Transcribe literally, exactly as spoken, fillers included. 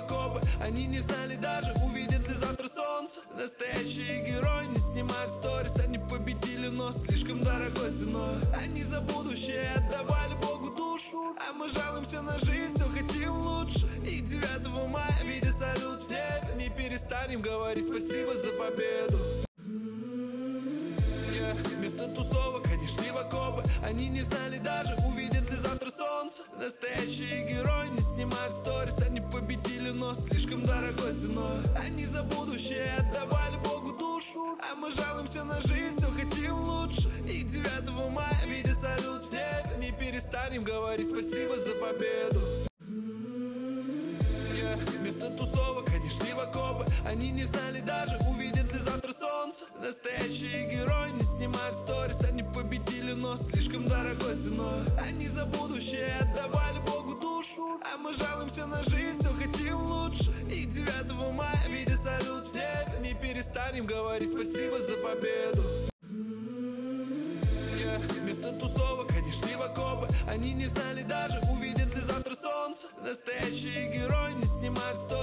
окопы. Они не знали даже, увидят ли завтра солнце. Настоящие герои не снимают сторис. Они победили, но слишком дорогой ценой. Они за будущее отдавали Богу душу, а мы жалуемся на жизнь, все хотим лучше. И девятого мая, видя салют в небе, не перестанем говорить спасибо за победу. Yeah. Вместо тусовок они шли в окопы. Они не знали даже, увидят ли завтра солнце. Настоящие герои не снимают сторис. Они победили, но слишком дорогой ценой. Они за будущее отдавали Богу душу, а мы жалуемся на жизнь, все хотим лучше. И девятого мая, видя салют в небе, не перестанем говорить спасибо за победу. Yeah. Вместо тусовок они шли в окопы. Они не знали даже, увидят ли завтра солнце. Настоящие герои не снимают сторис. Они победили, но слишком дорогой ценой. Они за будущее отдавали Богу душу, а мы жалуемся на жизнь, все хотим лучше. И девятого мая, видя салют в небе, не перестанем говорить спасибо за победу. Yeah. Вместо тусовок они шли в окопы. Они не знали даже, увидят ли завтра солнце. Настоящие герои не снимают сторис.